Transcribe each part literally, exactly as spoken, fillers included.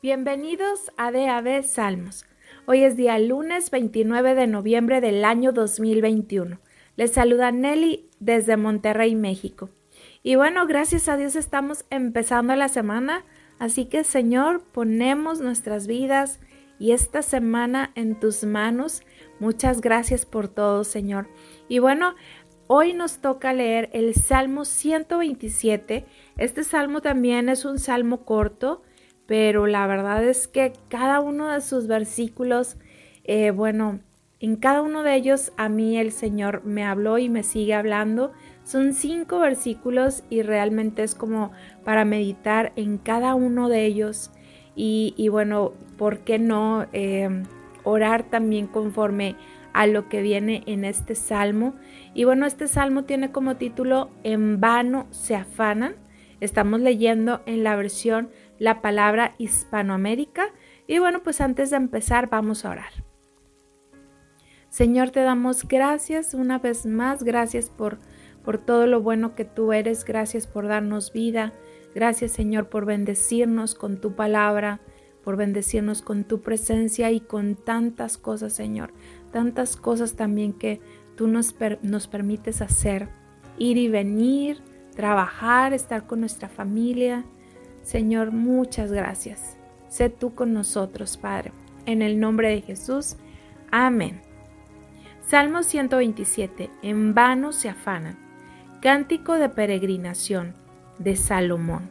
Bienvenidos a D A B Salmos. Hoy es día lunes veintinueve de noviembre del año dos mil veintiuno. Les saluda Nelly desde Monterrey, México. Y bueno, gracias a Dios estamos empezando la semana, así que Señor, ponemos nuestras vidas y esta semana en tus manos. Muchas gracias por todo, Señor. Y bueno, hoy nos toca leer el Salmo ciento veintisiete. Este salmo también es un salmo corto, pero la verdad es que cada uno de sus versículos, eh, bueno, en cada uno de ellos a mí el Señor me habló y me sigue hablando. Son cinco versículos y realmente es como para meditar en cada uno de ellos. Y, y bueno, ¿por qué no eh, orar también conforme a lo que viene en este salmo? Y bueno, este salmo tiene como título En vano se afanan. Estamos leyendo en la versión La Palabra Hispanoamérica. Y bueno, pues antes de empezar vamos a orar. Señor, te damos gracias una vez más. Gracias por, por todo lo bueno que tú eres. Gracias por darnos vida. Gracias, Señor, por bendecirnos con tu palabra, por bendecirnos con tu presencia y con tantas cosas, Señor. Tantas cosas también que tú nos, per, nos permites hacer. Ir y venir, trabajar, estar con nuestra familia. Señor, muchas gracias. Sé tú con nosotros, Padre. En el nombre de Jesús. Amén. Salmo ciento veintisiete. En vano se afanan. Cántico de peregrinación de Salomón.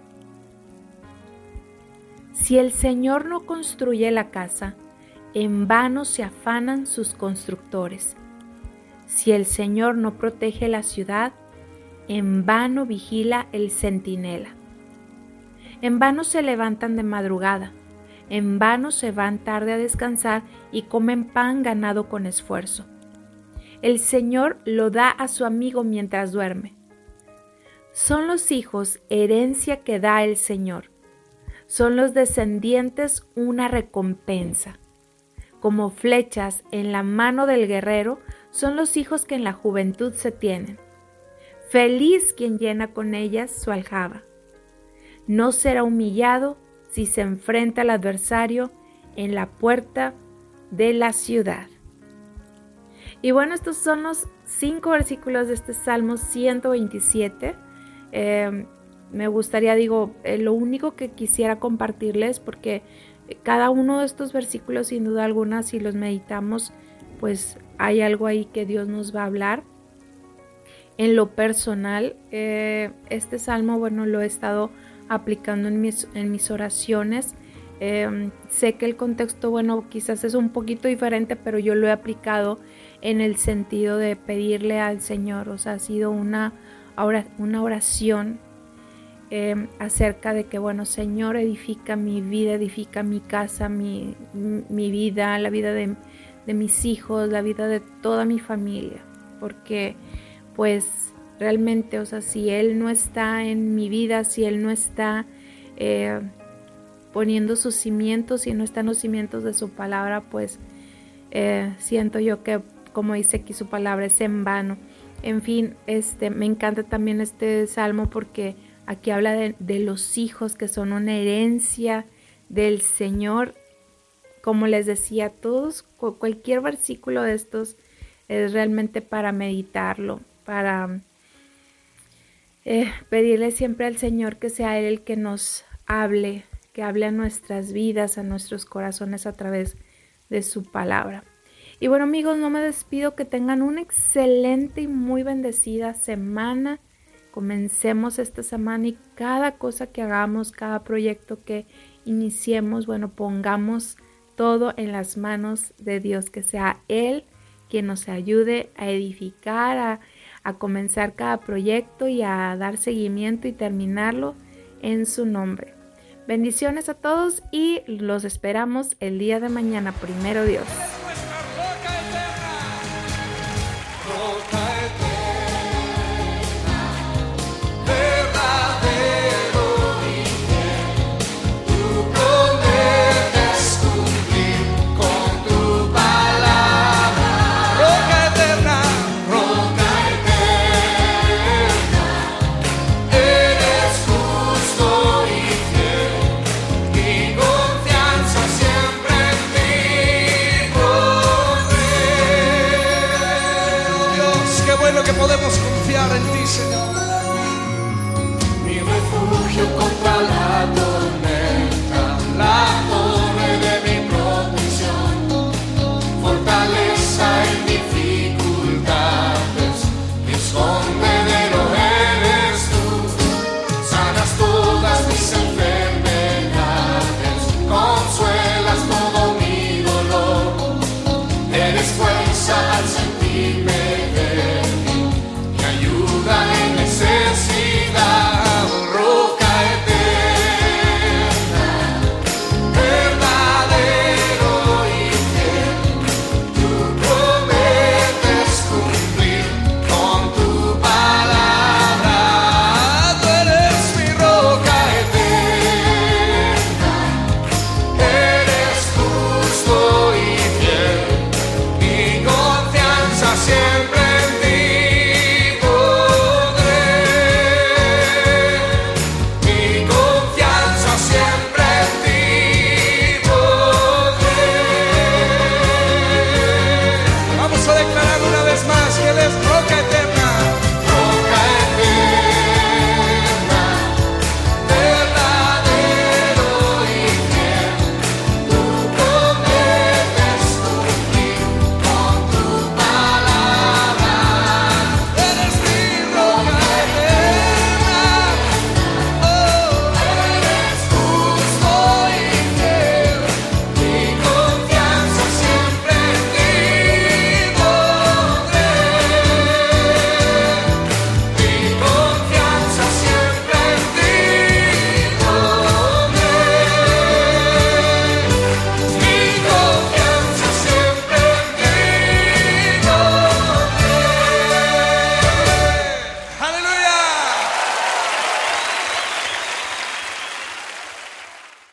Si el Señor no construye la casa, en vano se afanan sus constructores. Si el Señor no protege la ciudad, en vano vigila el centinela. En vano se levantan de madrugada, en vano se van tarde a descansar y comen pan ganado con esfuerzo. El Señor lo da a su amigo mientras duerme. Son los hijos herencia que da el Señor. Son los descendientes una recompensa. Como flechas en la mano del guerrero, son los hijos que en la juventud se tienen. Feliz quien llena con ellas su aljaba. No será humillado si se enfrenta al adversario en la puerta de la ciudad. Y bueno, estos son los cinco versículos de este Salmo ciento veintisiete. Eh, me gustaría, digo, eh, lo único que quisiera compartirles, porque cada uno de estos versículos, sin duda alguna, si los meditamos, pues hay algo ahí que Dios nos va a hablar. En lo personal, eh, este salmo, bueno, lo he estado aplicando en mis, en mis oraciones. Eh, sé que el contexto, bueno, quizás es un poquito diferente, pero yo lo he aplicado en el sentido de pedirle al Señor. O sea, ha sido una, una oración eh, acerca de que, bueno, Señor, edifica mi vida, edifica mi casa, mi, mi vida, la vida de, de mis hijos, la vida de toda mi familia. Porque pues realmente, o sea, si Él no está en mi vida, si Él no está eh, poniendo sus cimientos, si no están los cimientos de su palabra, pues eh, siento yo que, como dice aquí su palabra, es en vano. En fin, este, me encanta también este salmo porque aquí habla de, de los hijos que son una herencia del Señor. Como les decía, todos, cualquier versículo de estos es realmente para meditarlo, para eh, pedirle siempre al Señor que sea Él el que nos hable, que hable a nuestras vidas, a nuestros corazones a través de su palabra. Y bueno, amigos, no me despido, que tengan una excelente y muy bendecida semana. Comencemos esta semana y cada cosa que hagamos, cada proyecto que iniciemos, bueno, pongamos todo en las manos de Dios, que sea Él quien nos ayude a edificar, a, a comenzar cada proyecto y a dar seguimiento y terminarlo en su nombre. Bendiciones a todos y los esperamos el día de mañana, primero Dios. Confiar confiar en ti, Señor.